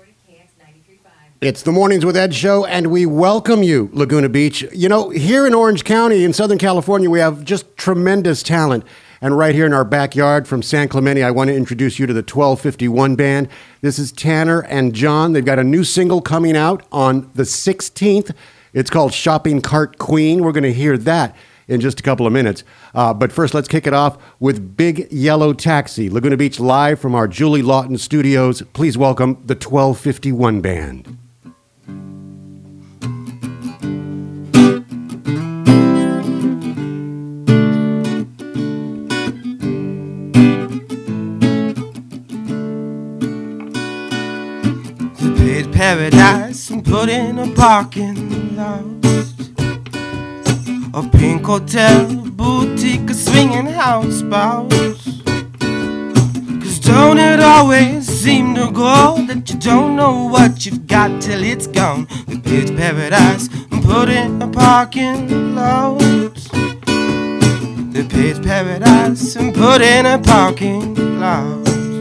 It's the Mornings with Ed show, and we welcome you, Laguna Beach. You know, here in Orange County, in Southern California, we have just tremendous talent. And right here in our backyard from San Clemente, I want to introduce you to the 1251 Band. This is Tanner and John. They've got a new single coming out on the 16th. It's called Shopping Cart Queen. We're going to hear that in just a couple of minutes. But first, let's kick it off with Big Yellow Taxi. Laguna Beach live from our Julie Lawton studios. Please welcome the 1251 Band. Paradise and put in a parking lot. A pink hotel, boutique, a swinging houseboat. Cause don't it always seem to go that you don't know what you've got till it's gone. The page paradise and put in a parking lot. The page paradise and put in a parking lot.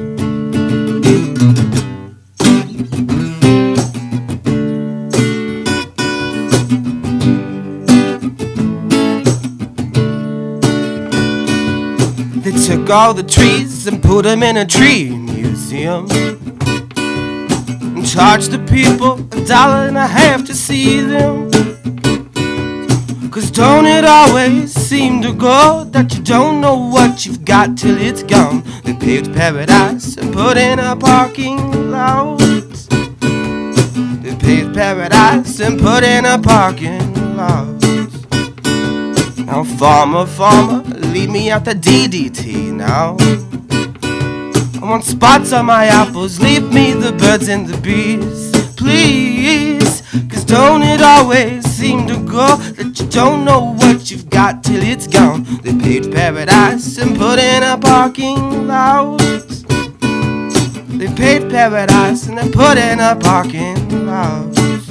Took all the trees and put them in a tree museum and charged the people $1.50 to see them. Cause don't it always seem to go that you don't know what you've got till it's gone. They paved paradise and put in a parking lot. They paved paradise and put in a parking lot. Now farmer, leave me out the DDT now. I want spots on my apples, leave me the birds and the bees, please. Cause don't it always seem to go that you don't know what you've got till it's gone. They paved paradise and put in a parking lot. They paved paradise and they put in a parking lot.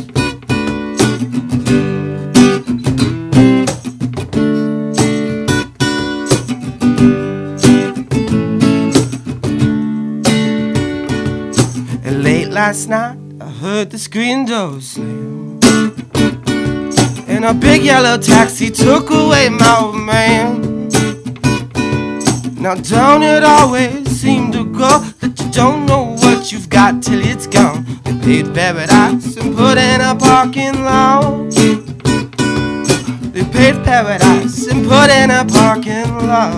Last night I heard the screen door slam, and a big yellow taxi took away my old man. Now don't it always seem to go that you don't know what you've got till it's gone. They paved paradise and put in a parking lot. They paved paradise and put in a parking lot.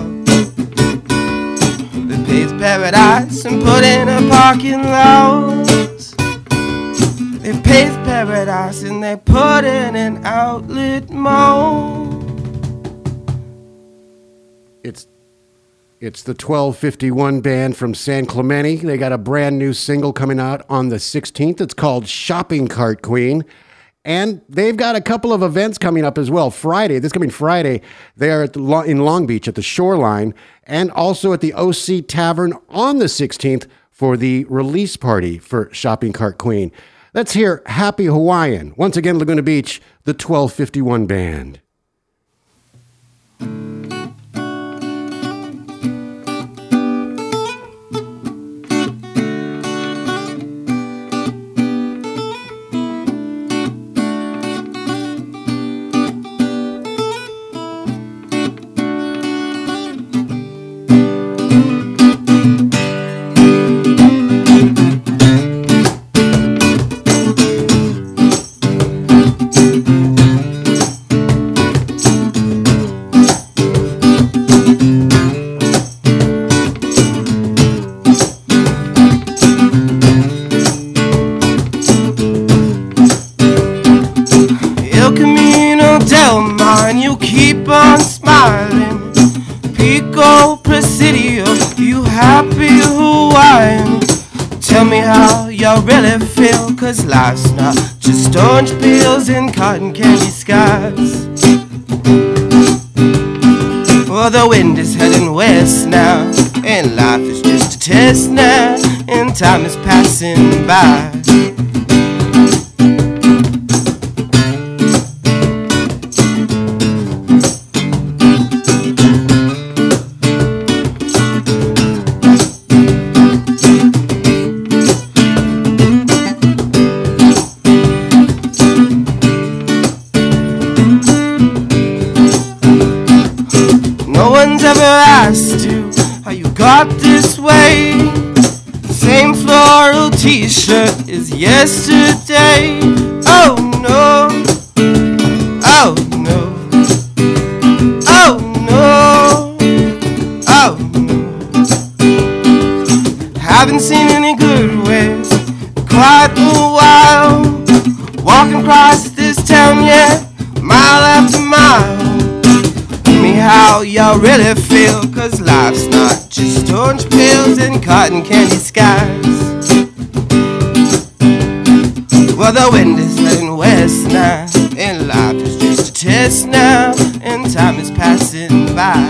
They paved paradise and put in a parking lot. They paved paradise and they put in an outlet mall. It's the 1251 Band from San Clemente. They got a brand new single coming out on the 16th. It's called Shopping Cart Queen. And they've got a couple of events coming up as well. This coming Friday, they are in Long Beach at the Shoreline and also at the OC Tavern on the 16th for the release party for Shopping Cart Queen. Let's hear Happy Hawaiian. Once again, Laguna Beach, the 1251 Band. Keep on smiling, Pico Presidio, you happy Hawaiian. Tell me how y'all really feel, cause life's not just orange peels and cotton candy skies. Well, the wind is heading west now, and life is just a test now, and time is passing by. ever asked you how you got this way? Same floral t-shirt as yesterday. Oh no, oh no, oh no, oh no. Haven't seen any good ways in quite a while. Walking across this town, yeah, mile after mile. Tell me how y'all really feel, 'cause life's not just orange pills and cotton candy skies. Well, the wind is heading west now, and life is just a test now, and time is passing by.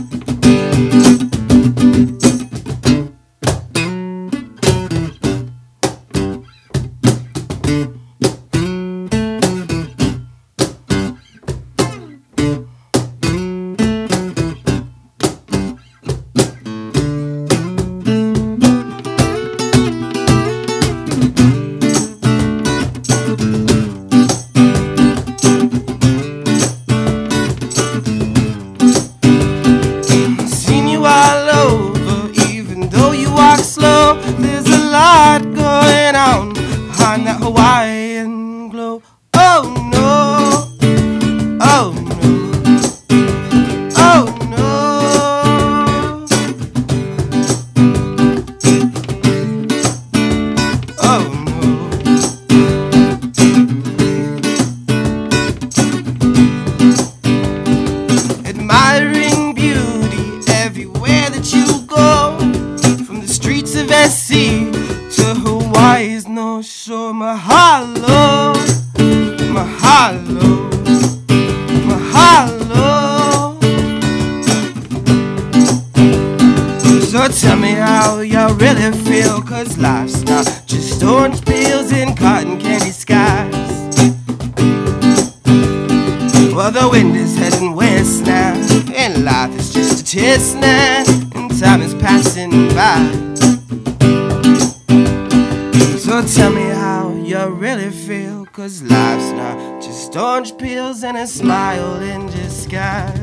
Orange pills and a smile in disguise.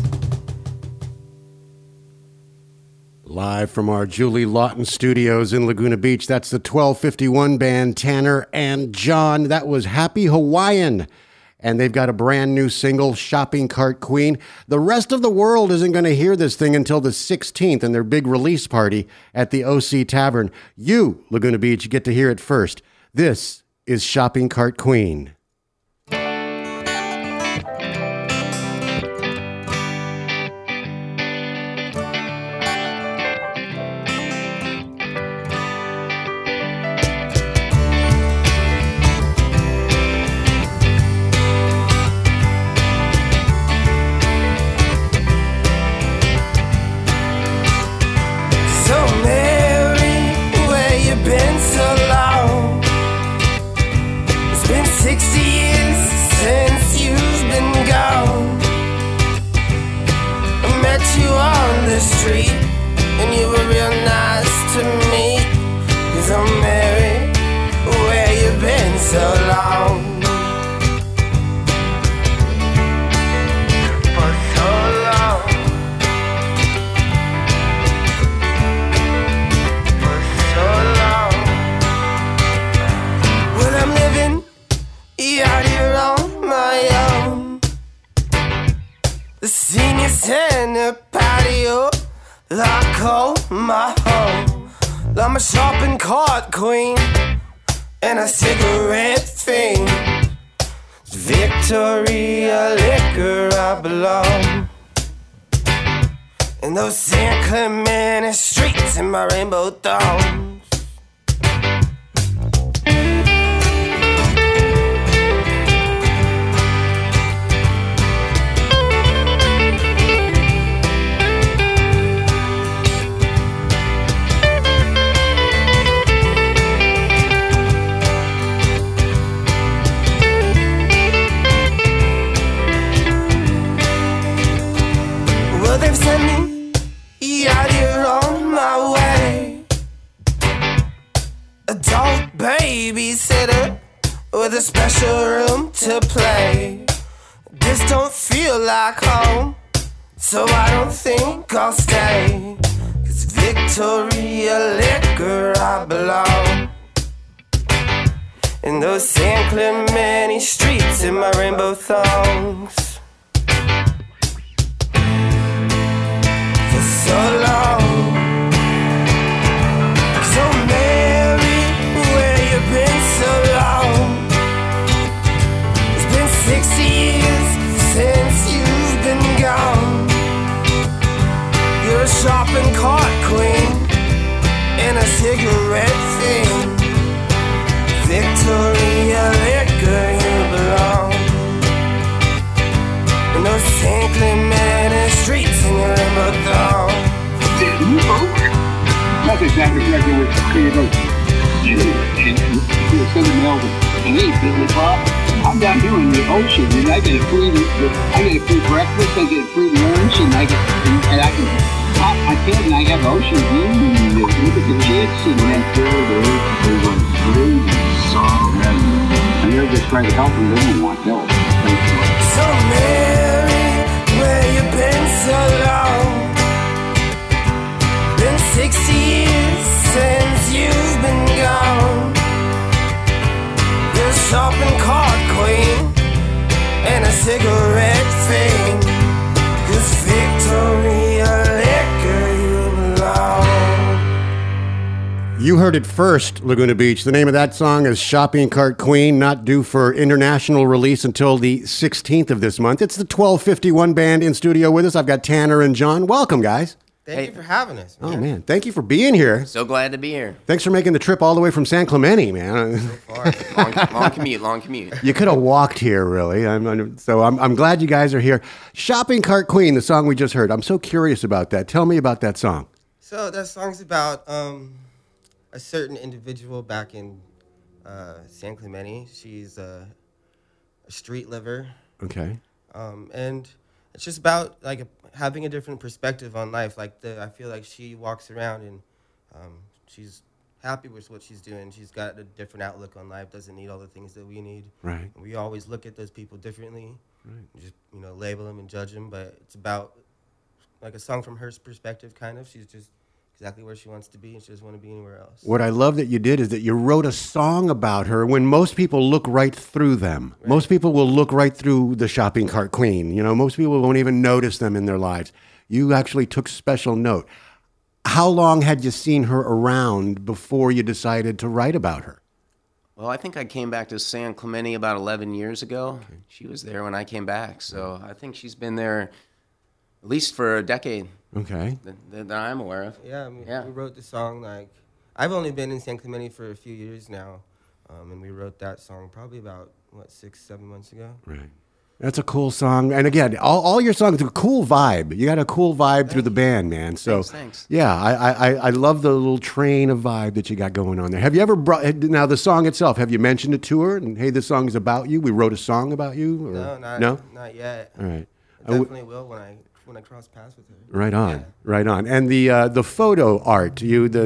Live from our Julie Lawton studios in Laguna Beach, that's the 1251 band Tanner and John. That was Happy Hawaiian. And they've got a brand new single, Shopping Cart Queen. The rest of the world isn't going to hear this thing until the 16th in their big release party at the OC Tavern. You, Laguna Beach, get to hear it first. This is Shopping Cart Queen. Babysitter with a special room to play. This don't feel like home. So I don't think I'll stay, 'cause Victoria Liquor I belong. In those San Clemente streets in my rainbow thongs. For so long. So Mary, where you been so long? It's been 6 years since you've been gone. You're a shopping cart queen in a cigarette thing. Victoria Liquor, you belong. In those San Clemente streets in your rainbow thong. That's exactly correct. It goes, and Southern Melbourne. Hey, Billy Bob, I'm down here in the ocean, and I get a free breakfast, I get a free lunch, and I have ocean view, and look at the kids, and then they went crazy, and they're just trying to help them. They don't want help. So Mary, where you been so long? Been 6 years since you've been gone. You're a shopping cart queen and a cigarette thing. 'Cause Victoria Liquor, you belong. You heard it first, Laguna Beach. The name of that song is Shopping Cart Queen, not due for international release until the 16th of this month. It's the 1251 band in studio with us. I've got Tanner and John. Welcome, guys. Thank you for having us, man. Oh, man. Thank you for being here. So glad to be here. Thanks for making the trip all the way from San Clemente, man. Long commute. You could have walked here, really. I'm glad you guys are here. Shopping Cart Queen, the song we just heard. I'm so curious about that. Tell me about that song. So that song's about a certain individual back in San Clemente. She's a street liver. Okay. And it's just about like having a different perspective on life. Like I feel like she walks around and she's happy with what she's doing. She's got a different outlook on life. Doesn't need all the things that we need. Right. And we always look at those people differently. Right. Just label them and judge them. But it's about like a song from her perspective, kind of. She's just exactly where she wants to be, and she doesn't want to be anywhere else. What I love that you did is that you wrote a song about her when most people look right through them. Right. Most people will look right through the shopping cart queen. Most people won't even notice them in their lives. You actually took special note. How long had you seen her around before you decided to write about her? Well, I think I came back to San Clemente about 11 years ago. Okay. She was there when I came back, so I think she's been there at least for a decade. Okay. That I'm aware of. Yeah, we wrote the song, I've only been in San Clemente for a few years now, and we wrote that song probably about, 6-7 months ago. Right. That's a cool song. And again, all your songs have a cool vibe. You got a cool vibe through the band, man. So, thanks. Yeah, I love the little train of vibe that you got going on there. Have you ever now the song itself, have you mentioned it to her? And, hey, this song is about you? We wrote a song about you? Or, No, not yet. All right. I definitely will when I cross paths with her. Right on, yeah. Right on. And the photo art,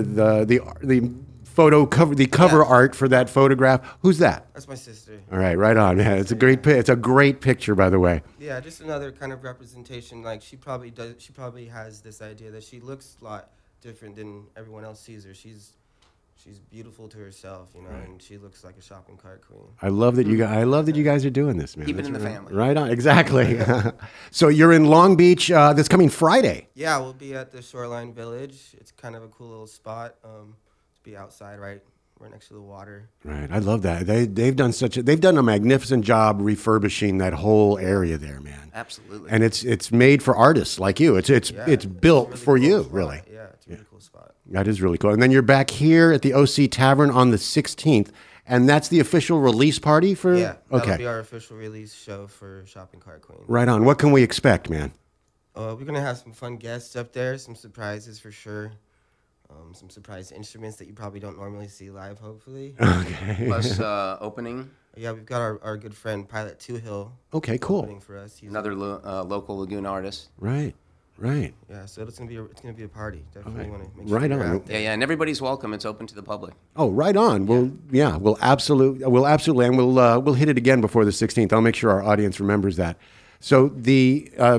the photo cover, the cover art for that photograph. Who's that? That's my sister. All right, right on. Yeah, it's a great picture, by the way. Yeah, just another kind of representation. Like she probably has this idea that she looks a lot different than everyone else sees her. She's beautiful to herself, right. And she looks like a shopping cart queen. I love that you guys are doing this, man. Keep it in the family. Right on, exactly. So you're in Long Beach this coming Friday. Yeah, we'll be at the Shoreline Village. It's kind of a cool little spot. To be outside, right next to the water. Right, I love that. They've done a magnificent job refurbishing that whole area there, man. Absolutely. And it's made for artists like you. It's built really for cool you, spot. Really. Yeah, it's a really cool spot. That is really cool. And then you're back here at the OC Tavern on the 16th, and that's the official release party for. Yeah, that'll be our official release show for Shopping Cart Queen. Right on. What can we expect, man? We're gonna have some fun guests up there, some surprises for sure. Some surprise instruments that you probably don't normally see live, hopefully. Okay. Plus opening. Yeah, we've got our good friend Pilot Two Hill. Okay, cool. Opening for us. He's another local Laguna artist. Right. Yeah, so it's gonna be a party. Definitely want to make sure right you're on. out there. Yeah, and everybody's welcome. It's open to the public. Oh, right on. We'll absolutely, and we'll hit it again before the 16th. I'll make sure our audience remembers that. So the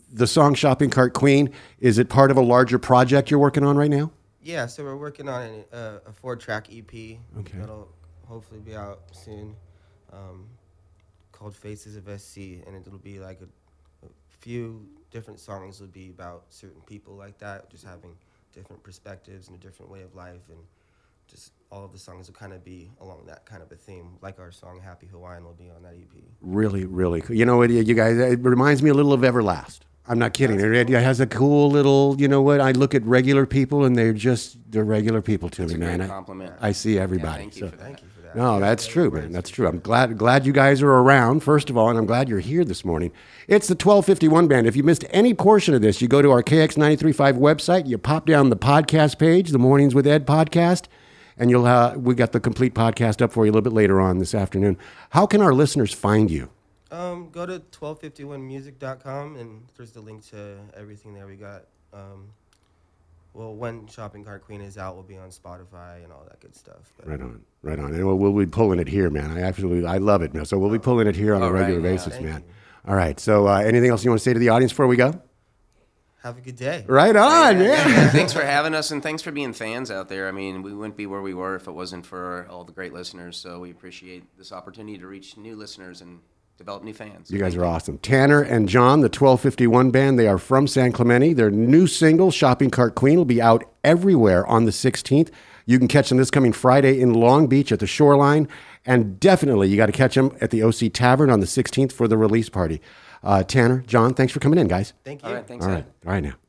the song Shopping Cart Queen, is it part of a larger project you're working on right now? Yeah, so we're working on a 4-track EP. Okay. That'll hopefully be out soon, called Faces of SC, and it'll be like a few different songs will be about certain people like that, just having different perspectives and a different way of life, and just all of the songs will kind of be along that kind of a theme, like our song Happy Hawaiian will be on that EP. Really, really cool. You know what, you guys, it reminds me a little of Everlast. I'm not kidding. It has a cool little, you know what, I look at regular people and they're regular people to me, man. Great compliment. I see everybody. Thank you for that. Thank you for that. No, that's true, man. That's true. I'm glad you guys are around, first of all, and I'm glad you're here this morning. It's the 1251 Band. If you missed any portion of this, you go to our KX935 website, you pop down the podcast page, the Mornings with Ed podcast, and we got the complete podcast up for you a little bit later on this afternoon. How can our listeners find you? Go to 1251music.com, and there's the link to everything there. We got, when Shopping Cart Queen is out, we'll be on Spotify and all that good stuff. But Right on. And we'll be pulling it here, man. I love it, man. So we'll be pulling it here on a regular basis, Thank man. you. All right. So anything else you want to say to the audience before we go? Have a good day. Right on, yeah. Thanks for having us, and thanks for being fans out there. I mean, we wouldn't be where we were if it wasn't for all the great listeners. So we appreciate this opportunity to reach new listeners and develop new fans. You guys are awesome. Tanner and John, the 1251 Band, they are from San Clemente. Their new single, Shopping Cart Queen, will be out everywhere on the 16th. You can catch them this coming Friday in Long Beach at the Shoreline. And definitely, you got to catch them at the OC Tavern on the 16th for the release party. Tanner, John, thanks for coming in, guys. Thank you. All right, thanks, All Ed. right. All right now.